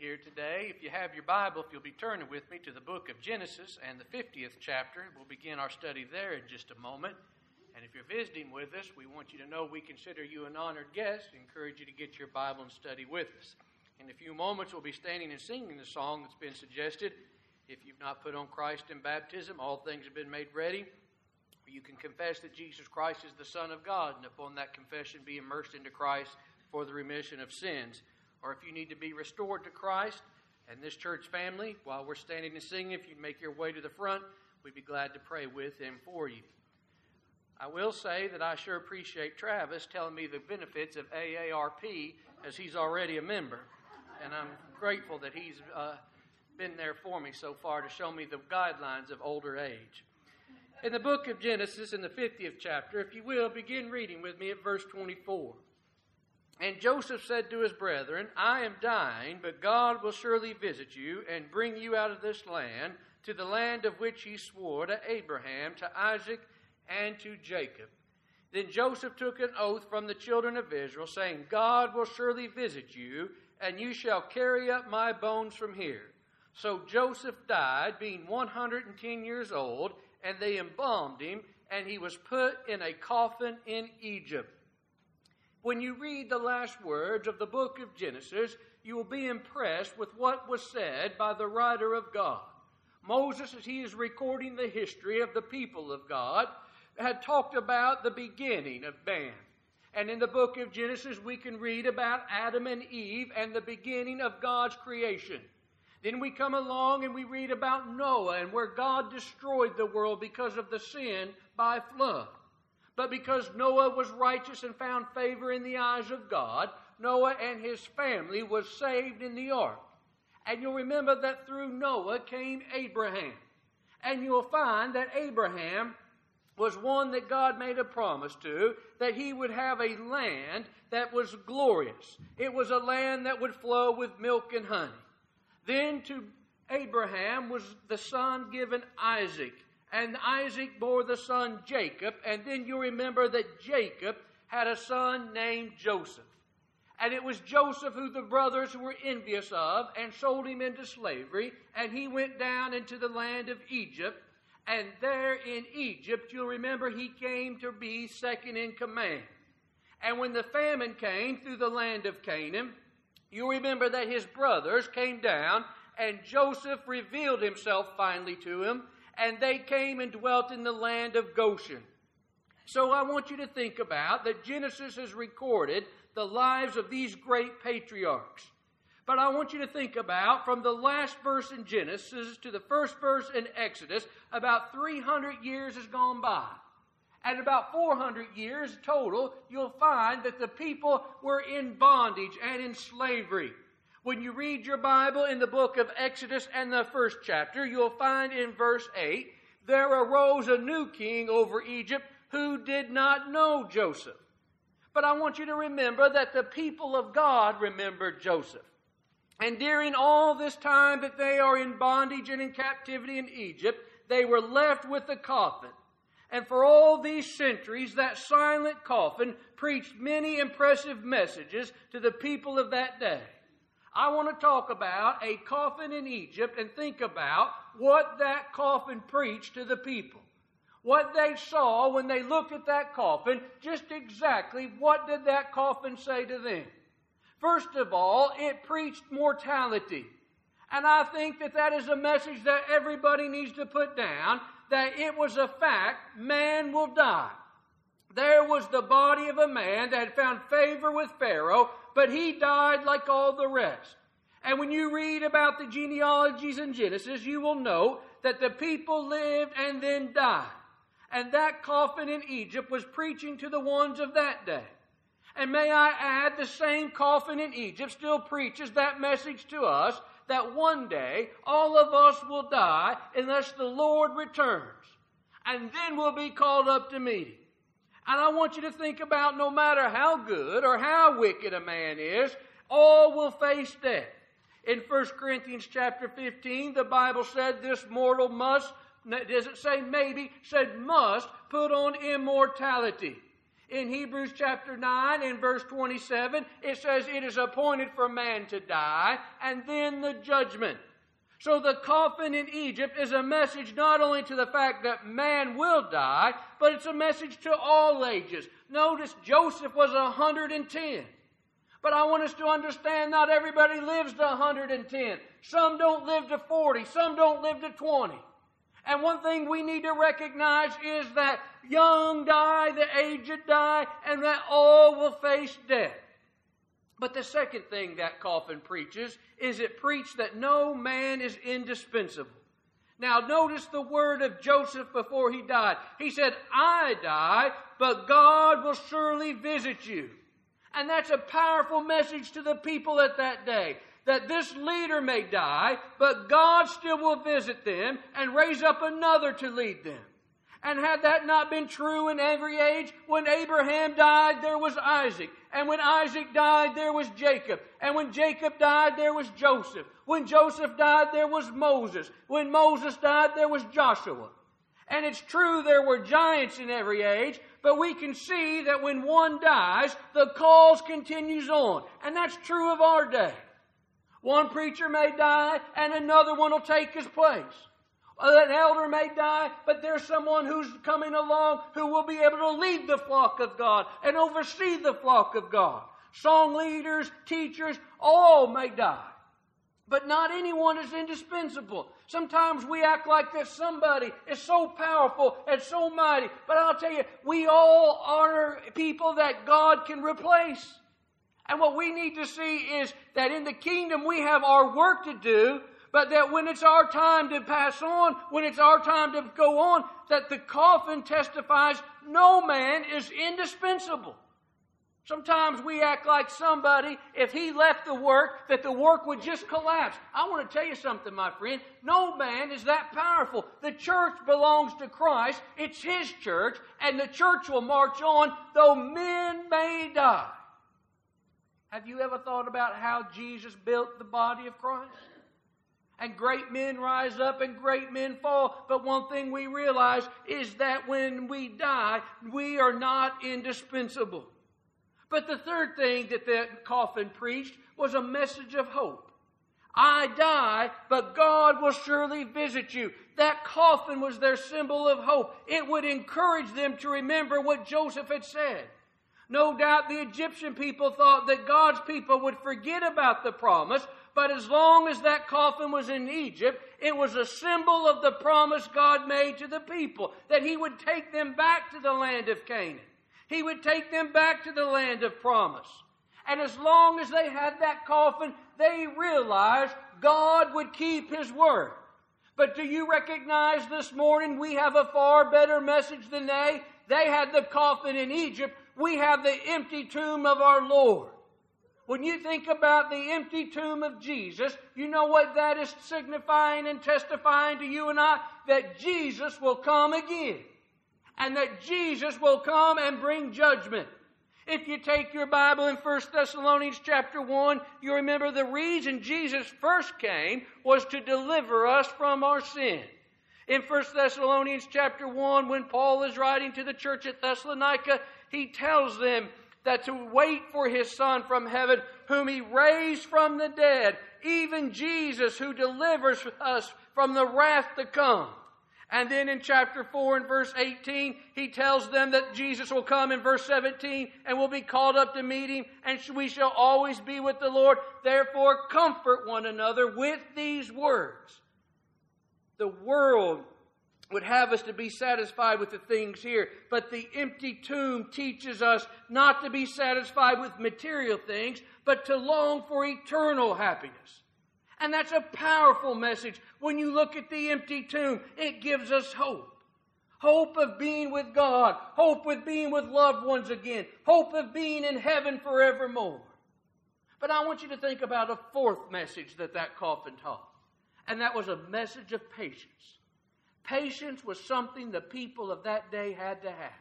here today. If you have your Bible, if you'll be turning with me to the book of Genesis and the 50th chapter, we'll begin our study there in just a moment. And if you're visiting with us, we want you to know we consider you an honored guest. We encourage you to get your Bible and study with us. In a few moments, we'll be standing and singing the song that's been suggested. If you've not put on Christ in baptism, all things have been made ready. You can confess that Jesus Christ is the Son of God, and upon that confession be immersed into Christ for the remission of sins. Or if you need to be restored to Christ and this church family, while we're standing and singing, if you'd make your way to the front, we'd be glad to pray with and for you. I will say that I sure appreciate Travis telling me the benefits of AARP, as he's already a member. And I'm grateful that he's been there for me so far to show me the guidelines of older age. In the book of Genesis, in the 50th chapter, if you will, begin reading with me at verse 24. And Joseph said to his brethren, I am dying, but God will surely visit you and bring you out of this land to the land of which he swore to Abraham, to Isaac, and to Jacob. Then Joseph took an oath from the children of Israel, saying, God will surely visit you, and you shall carry up my bones from here. So Joseph died, being 110 years old, and they embalmed him, and he was put in a coffin in Egypt. When you read the last words of the book of Genesis, you will be impressed with what was said by the writer of God. Moses, as he is recording the history of the people of God, had talked about the beginning of man. And in the book of Genesis, we can read about Adam and Eve and the beginning of God's creation. Then we come along and we read about Noah and where God destroyed the world because of the sin by flood. But because Noah was righteous and found favor in the eyes of God, Noah and his family was saved in the ark. And you'll remember that through Noah came Abraham. And you'll find that Abraham was one that God made a promise to, that he would have a land that was glorious. It was a land that would flow with milk and honey. Then to Abraham was the son given Isaac. And Isaac bore the son Jacob. And then you remember that Jacob had a son named Joseph. And it was Joseph who the brothers were envious of and sold him into slavery. And he went down into the land of Egypt. And there in Egypt, you'll remember he came to be second in command. And when the famine came through the land of Canaan, you'll remember that his brothers came down and Joseph revealed himself finally to him. And they came and dwelt in the land of Goshen. So I want you to think about that Genesis has recorded the lives of these great patriarchs. But I want you to think about from the last verse in Genesis to the first verse in Exodus, about 300 years has gone by. And about 400 years total, you'll find that the people were in bondage and in slavery. When you read your Bible in the book of Exodus and the first chapter, you'll find in verse 8, there arose a new king over Egypt who did not know Joseph. But I want you to remember that the people of God remembered Joseph. And during all this time that they are in bondage and in captivity in Egypt, they were left with the coffin. And for all these centuries, that silent coffin preached many impressive messages to the people of that day. I want to talk about a coffin in Egypt and think about what that coffin preached to the people. What they saw when they looked at that coffin, just exactly what did that coffin say to them? First of all, it preached mortality. And I think that that is a message that everybody needs to put down, that it was a fact, man will die. There was the body of a man that had found favor with Pharaoh, but he died like all the rest. And when you read about the genealogies in Genesis, you will know that the people lived and then died. And that coffin in Egypt was preaching to the ones of that day. And may I add, the same coffin in Egypt still preaches that message to us, that one day all of us will die unless the Lord returns. And then we'll be called up to meet him. And I want you to think about no matter how good or how wicked a man is, all will face death. In 1 Corinthians chapter 15, the Bible said this mortal must, does it say maybe, said must put on immortality. In Hebrews chapter 9 and verse 27, it says it is appointed for man to die and then the judgment. So the coffin in Egypt is a message not only to the fact that man will die, but it's a message to all ages. Notice Joseph was 110. But I want us to understand not everybody lives to 110. Some don't live to 40. Some don't live to 20. And one thing we need to recognize is that young die, the aged die, and that all will face death. But the second thing that coffin preaches is it preached that no man is indispensable. Now notice the word of Joseph before he died. He said, I die, but God will surely visit you. And that's a powerful message to the people at that day. That this leader may die, but God still will visit them and raise up another to lead them. And had that not been true in every age, when Abraham died, there was Isaac. And when Isaac died, there was Jacob. And when Jacob died, there was Joseph. When Joseph died, there was Moses. When Moses died, there was Joshua. And it's true there were giants in every age, but we can see that when one dies, the cause continues on. And that's true of our day. One preacher may die, and another one will take his place. An elder may die, but there's someone who's coming along who will be able to lead the flock of God and oversee the flock of God. Song leaders, teachers, all may die. But not anyone is indispensable. Sometimes we act like that somebody is so powerful and so mighty. But I'll tell you, we all are people that God can replace. And what we need to see is that in the kingdom we have our work to do, but that when it's our time to pass on, when it's our time to go on, that the coffin testifies no man is indispensable. Sometimes we act like somebody, if he left the work, that the work would just collapse. I want to tell you something, my friend. No man is that powerful. The church belongs to Christ. It's His church, and the church will march on, though men may die. Have you ever thought about how Jesus built the body of Christ? And great men rise up and great men fall. But one thing we realize is that when we die, we are not indispensable. But the third thing that the coffin preached was a message of hope. I die, but God will surely visit you. That coffin was their symbol of hope. It would encourage them to remember what Joseph had said. No doubt the Egyptian people thought that God's people would forget about the promise, but as long as that coffin was in Egypt, it was a symbol of the promise God made to the people, that He would take them back to the land of Canaan. He would take them back to the land of promise. And as long as they had that coffin, they realized God would keep His word. But do you recognize this morning we have a far better message than they? They had the coffin in Egypt. We have the empty tomb of our Lord. When you think about the empty tomb of Jesus, you know what that is signifying and testifying to you and I? That Jesus will come again. And that Jesus will come and bring judgment. If you take your Bible in 1 Thessalonians chapter 1, you remember the reason Jesus first came was to deliver us from our sin. In 1 Thessalonians chapter 1, when Paul is writing to the church at Thessalonica, he tells them that to wait for His Son from heaven, whom He raised from the dead, even Jesus who delivers us from the wrath to come. And then in chapter 4 and verse 18, he tells them that Jesus will come in verse 17 and will be called up to meet Him, and we shall always be with the Lord. Therefore, comfort one another with these words. The world would have us to be satisfied with the things here, but the empty tomb teaches us not to be satisfied with material things, but to long for eternal happiness. And that's a powerful message. When you look at the empty tomb, it gives us hope. Hope of being with God. Hope of being with loved ones again. Hope of being in heaven forevermore. But I want you to think about a fourth message that coffin taught. And that was a message of patience. Patience was something the people of that day had to have.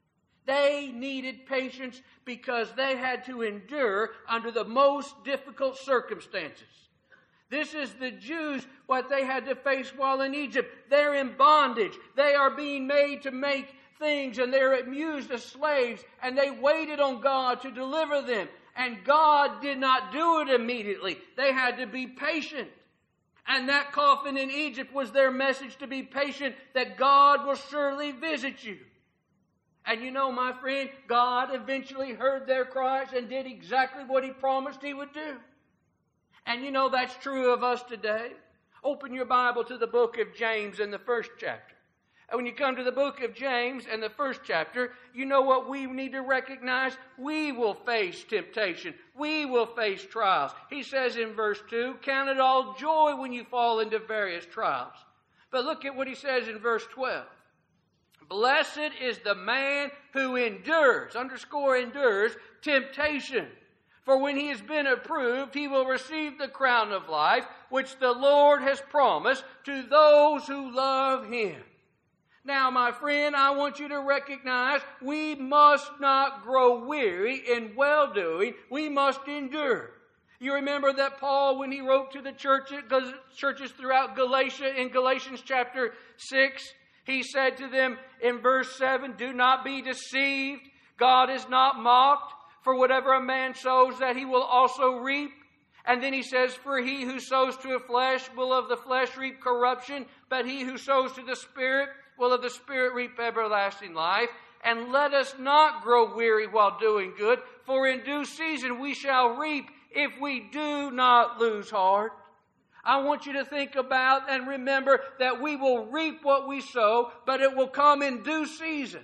They needed patience because they had to endure under the most difficult circumstances. This is the Jews, what they had to face while in Egypt. They're in bondage. They are being made to make things, and they're used as slaves, and they waited on God to deliver them. And God did not do it immediately. They had to be patient. And that coffin in Egypt was their message to be patient, that God will surely visit you. And you know, my friend, God eventually heard their cries and did exactly what He promised He would do. And you know that's true of us today. Open your Bible to the book of James in the 1st chapter. And when you come to the book of James and the 1st chapter, you know what we need to recognize? We will face temptation. We will face trials. He says in verse 2, count it all joy when you fall into various trials. But look at what he says in verse 12. Blessed is the man who endures, underscore endures, temptation. For when he has been approved, he will receive the crown of life, which the Lord has promised to those who love Him. Now, my friend, I want you to recognize we must not grow weary in well-doing. We must endure. You remember that Paul, when he wrote to the churches throughout Galatia, in Galatians chapter 6, he said to them in verse 7, do not be deceived. God is not mocked. For whatever a man sows, that he will also reap. And then he says, for he who sows to the flesh will of the flesh reap corruption, but he who sows to the Spirit will of the Spirit reap everlasting life. And let us not grow weary while doing good, for in due season we shall reap if we do not lose heart. I want you to think about and remember that we will reap what we sow, but it will come in due season.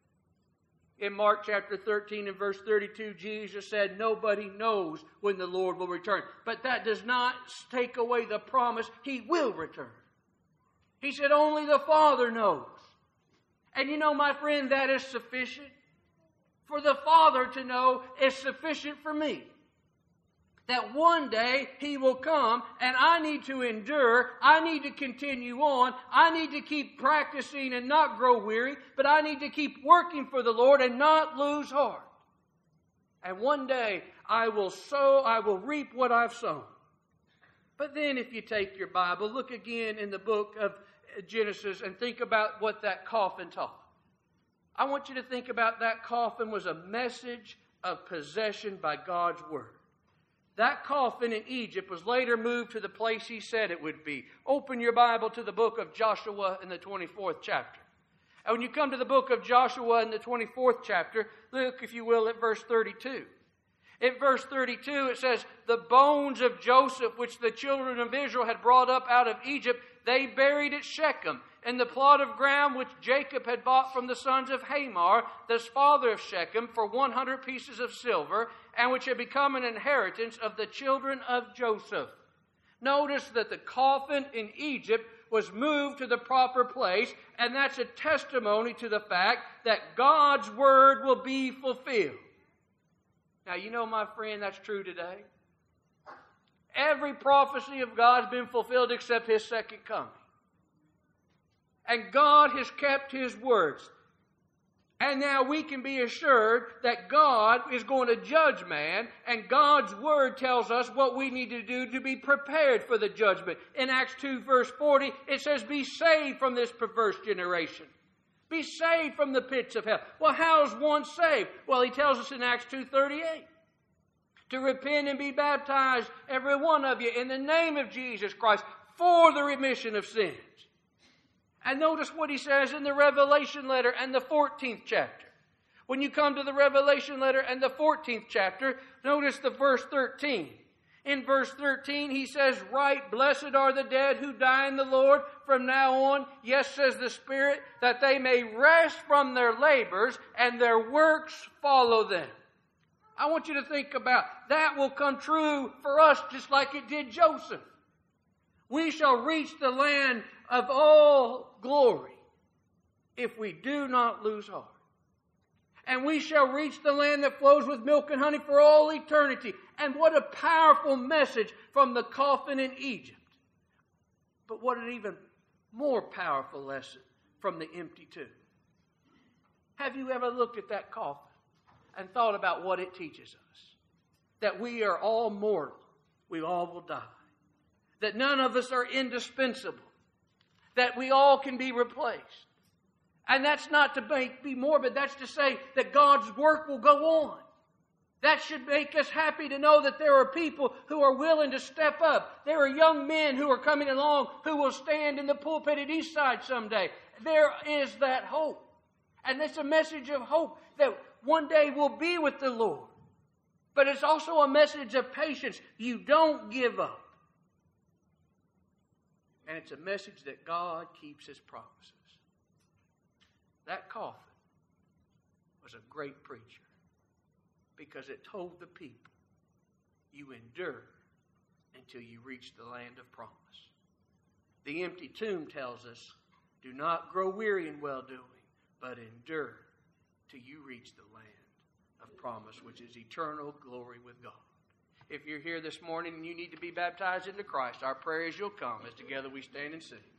In Mark chapter 13 and verse 32, Jesus said, nobody knows when the Lord will return. But that does not take away the promise He will return. He said only the Father knows. And you know, my friend, that is sufficient. For the Father to know is sufficient for me. That one day He will come, and I need to endure. I need to continue on. I need to keep practicing and not grow weary. But I need to keep working for the Lord and not lose heart. And one day I will reap what I've sown. But then if you take your Bible, look again in the book of Genesis and think about what that coffin taught. I want you to think about that coffin was a message of possession by God's Word. That coffin in Egypt was later moved to the place He said it would be. Open your Bible to the book of Joshua in the 24th chapter. And when you come to the book of Joshua in the 24th chapter, look, if you will, at verse 32. In verse 32, it says, the bones of Joseph, which the children of Israel had brought up out of Egypt, they buried at Shechem, in the plot of ground which Jacob had bought from the sons of Hamor, the father of Shechem, for 100 pieces of silver, and which had become an inheritance of the children of Joseph. Notice that the coffin in Egypt was moved to the proper place, and that's a testimony to the fact that God's Word will be fulfilled. Now, you know, my friend, that's true today. Every prophecy of God has been fulfilled except His second coming. And God has kept His words. And now we can be assured that God is going to judge man, and God's Word tells us what we need to do to be prepared for the judgment. In Acts 2 verse 40, it says, be saved from this perverse generation. Be saved from the pits of hell. Well, how is one saved? Well, he tells us in Acts 2:38. To repent and be baptized, every one of you, in the name of Jesus Christ, for the remission of sins. And notice what he says in the Revelation letter and the 14th chapter. When you come to the Revelation letter and the 14th chapter, notice the verse 13. In verse 13, he says, right, blessed are the dead who die in the Lord from now on. Yes, says the Spirit, that they may rest from their labors and their works follow them. I want you to think about that will come true for us just like it did Joseph. We shall reach the land of all glory if we do not lose heart. And we shall reach the land that flows with milk and honey for all eternity. And what a powerful message from the coffin in Egypt. But what an even more powerful lesson from the empty tomb. Have you ever looked at that coffin and thought about what it teaches us? That we are all mortal. We all will die. That none of us are indispensable. That we all can be replaced. And that's not to be morbid. That's to say that God's work will go on. That should make us happy to know that there are people who are willing to step up. There are young men who are coming along who will stand in the pulpit at Eastside someday. There is that hope. And it's a message of hope that one day we'll be with the Lord. But it's also a message of patience. You don't give up. And it's a message that God keeps His promises. That coffin was a great preacher because it told the people, you endure until you reach the land of promise. The empty tomb tells us, do not grow weary in well-doing, but endure till you reach the land of promise, which is eternal glory with God. If you're here this morning and you need to be baptized into Christ, our prayer is you'll come as together we stand and sing.